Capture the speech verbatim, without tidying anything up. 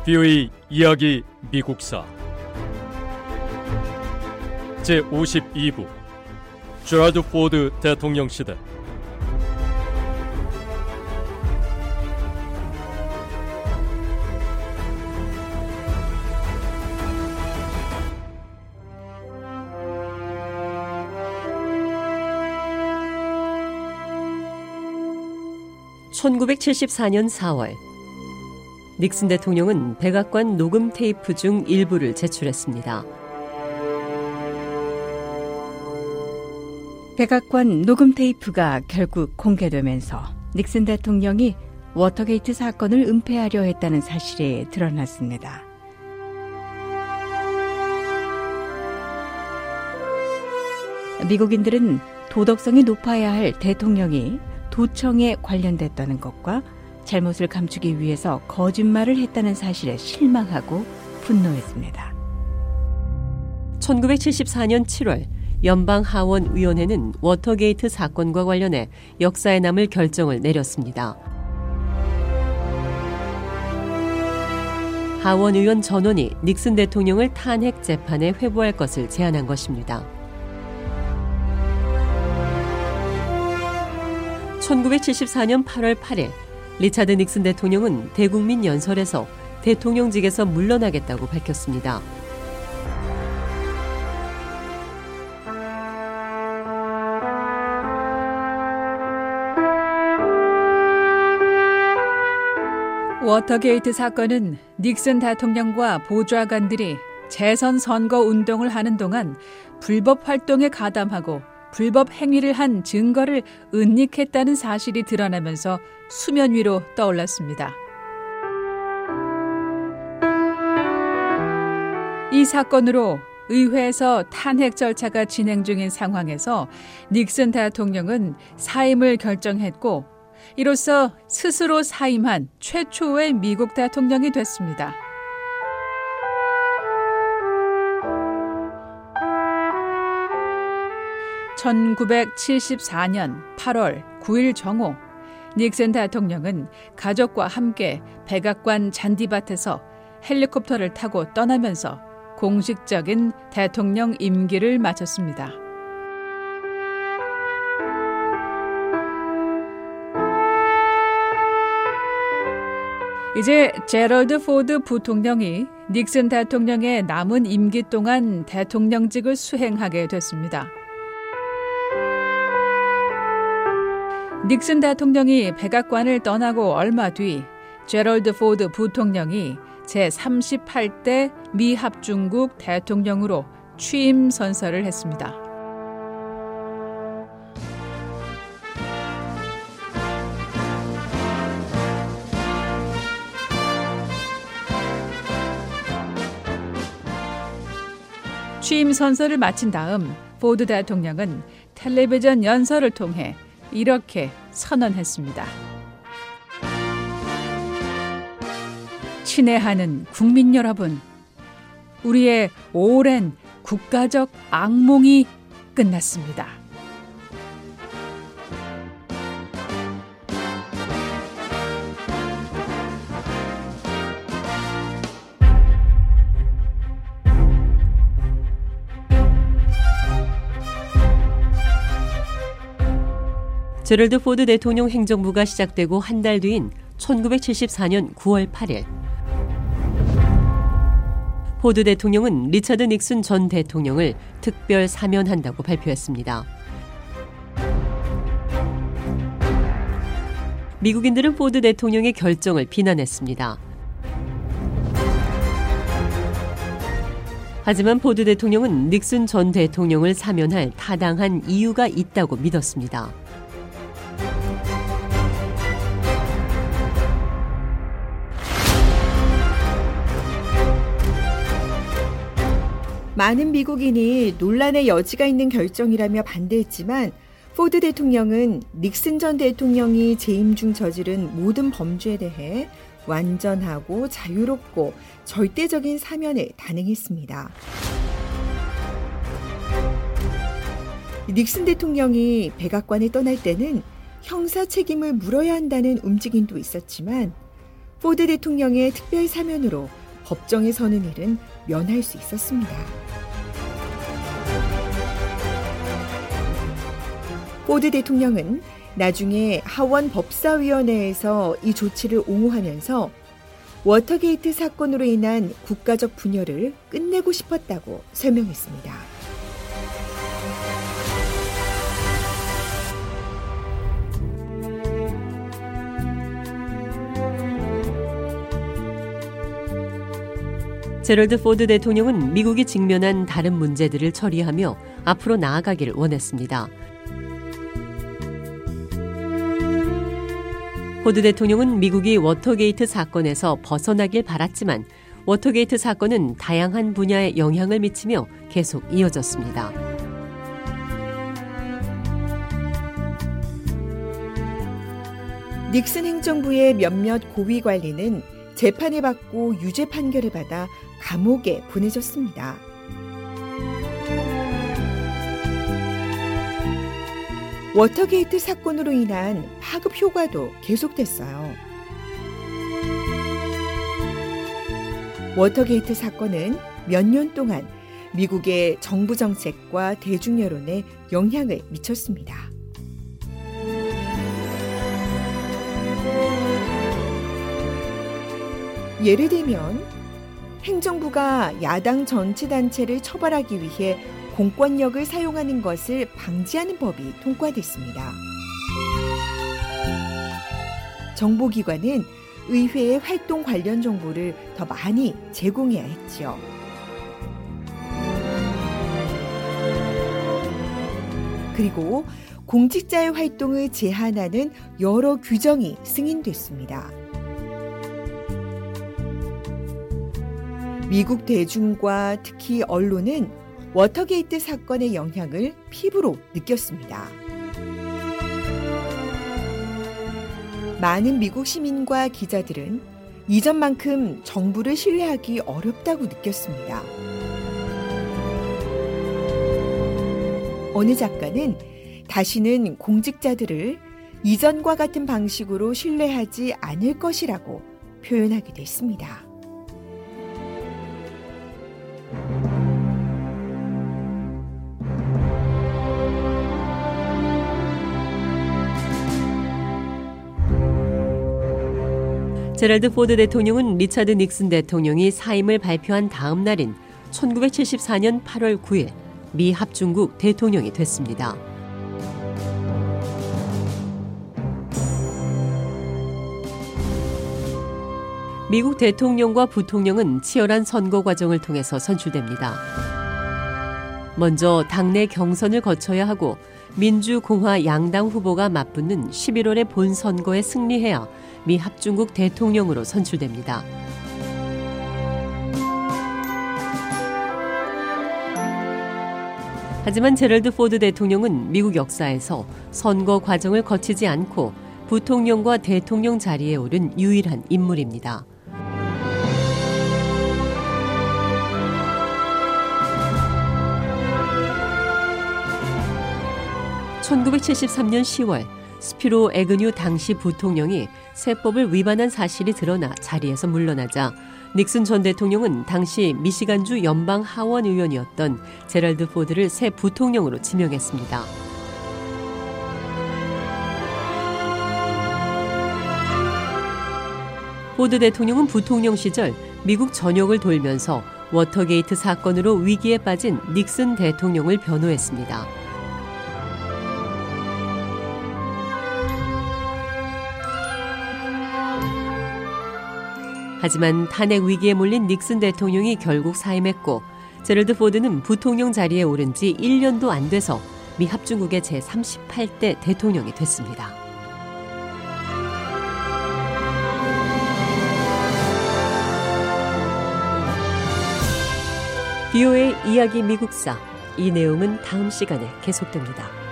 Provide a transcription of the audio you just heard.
비오이 이야기 미국사 제오십이 부 제라드 포드 대통령 시대. 천구백칠십사 년 사월, 닉슨 대통령은 백악관 녹음 테이프 중 일부를 제출했습니다. 백악관 녹음 테이프가 결국 공개되면서 닉슨 대통령이 워터게이트 사건을 은폐하려 했다는 사실이 드러났습니다. 미국인들은 도덕성이 높아야 할 대통령이 도청에 관련됐다는 것과 잘못을 감추기 위해서 거짓말을 했다는 사실에 실망하고 분노했습니다. 천구백칠십사 년 칠월, 연방하원위원회는 워터게이트 사건과 관련해 역사에 남을 결정을 내렸습니다. 하원의원 전원이 닉슨 대통령을 탄핵 재판에 회부할 것을 제안한 것입니다. 천구백칠십사 년 팔월 팔일, 리차드 닉슨 대통령은 대국민 연설에서 대통령직에서 물러나겠다고 밝혔습니다. 워터게이트 사건은 닉슨 대통령과 보좌관들이 재선 선거 운동을 하는 동안 불법 활동에 가담하고 불법 행위를 한 증거를 은닉했다는 사실이 드러나면서 수면 위로 떠올랐습니다. 이 사건으로 의회에서 탄핵 절차가 진행 중인 상황에서 닉슨 대통령은 사임을 결정했고, 이로써 스스로 사임한 최초의 미국 대통령이 됐습니다. 천구백칠십사 년 팔월 구일 정오, 닉슨 대통령은 가족과 함께 백악관 잔디밭에서 헬리콥터를 타고 떠나면서 공식적인 대통령 임기를 마쳤습니다. 이제 제럴드 포드 부통령이 닉슨 대통령의 남은 임기 동안 대통령직을 수행하게 됐습니다. 닉슨 대통령이 백악관을 떠나고 얼마 뒤 제럴드 포드 부통령이 제삼십팔 대 미합중국 대통령으로 취임 선서를 했습니다. 취임 선서를 마친 다음 포드 대통령은 텔레비전 연설을 통해 이렇게 선언했습니다. 친애하는 국민 여러분, 우리의 오랜 국가적 악몽이 끝났습니다. 제럴드 포드 대통령 행정부가 시작되고 한 달 뒤인 천구백칠십사 년 구월 팔일, 포드 대통령은 리차드 닉슨 전 대통령을 특별 사면한다고 발표했습니다. 미국인들은 포드 대통령의 결정을 비난했습니다. 하지만 포드 대통령은 닉슨 전 대통령을 사면할 타당한 이유가 있다고 믿었습니다. 많은 미국인이 논란의 여지가 있는 결정이라며 반대했지만 포드 대통령은 닉슨 전 대통령이 재임 중 저지른 모든 범죄에 대해 완전하고 자유롭고 절대적인 사면에 단행했습니다. 닉슨 대통령이 백악관을 떠날 때는 형사 책임을 물어야 한다는 움직임도 있었지만 포드 대통령의 특별 사면으로 법정에 서는 일은 면할 수 있었습니다. 포드 대통령은 나중에 하원 법사위원회에서 이 조치를 옹호하면서 워터게이트 사건으로 인한 국가적 분열을 끝내고 싶었다고 설명했습니다. 제럴드 포드 대통령은 미국이 직면한 다른 문제들을 처리하며 앞으로 나아가기를 원했습니다. 포드 대통령은 미국이 워터게이트 사건에서 벗어나길 바랐지만 워터게이트 사건은 다양한 분야에 영향을 미치며 계속 이어졌습니다. 닉슨 행정부의 몇몇 고위 관리는 재판을 받고 유죄 판결을 받아 감옥에 보내졌습니다. 워터게이트 사건으로 인한 파급 효과도 계속됐어요. 워터게이트 사건은 몇 년 동안 미국의 정부 정책과 대중 여론에 영향을 미쳤습니다. 예를 들면 행정부가 야당 정치단체를 처벌하기 위해 공권력을 사용하는 것을 방지하는 법이 통과됐습니다. 정보기관은 의회의 활동 관련 정보를 더 많이 제공해야 했죠. 그리고 공직자의 활동을 제한하는 여러 규정이 승인됐습니다. 미국 대중과 특히 언론은 워터게이트 사건의 영향을 피부로 느꼈습니다. 많은 미국 시민과 기자들은 이전만큼 정부를 신뢰하기 어렵다고 느꼈습니다. 어느 작가는 다시는 공직자들을 이전과 같은 방식으로 신뢰하지 않을 것이라고 표현하기도 했습니다. 제럴드 포드 대통령은 리차드 닉슨 대통령이 사임을 발표한 다음 날인 천구백칠십사 년 팔월 구일 미 합중국 대통령이 됐습니다. 미국 대통령과 부통령은 치열한 선거 과정을 통해서 선출됩니다. 먼저 당내 경선을 거쳐야 하고 민주공화 양당 후보가 맞붙는 십일월의 본선거에 승리해야 미 합중국 대통령으로 선출됩니다. 하지만 제럴드 포드 대통령은 미국 역사에서 선거 과정을 거치지 않고 부통령과 대통령 자리에 오른 유일한 인물입니다. 천구백칠십삼 년 시월 스피로 에그뉴 당시 부통령이 세법을 위반한 사실이 드러나 자리에서 물러나자 닉슨 전 대통령은 당시 미시간주 연방 하원 의원이었던 제럴드 포드를 새 부통령으로 지명했습니다. 포드 대통령은 부통령 시절 미국 전역을 돌면서 워터게이트 사건으로 위기에 빠진 닉슨 대통령을 변호했습니다. 하지만 탄핵 위기에 몰린 닉슨 대통령이 결국 사임했고 제럴드 포드는 부통령 자리에 오른 지 일 년도 안 돼서 미 합중국의 제삼십팔 대 대통령이 됐습니다. 비오에이 이야기 미국사, 이 내용은 다음 시간에 계속됩니다.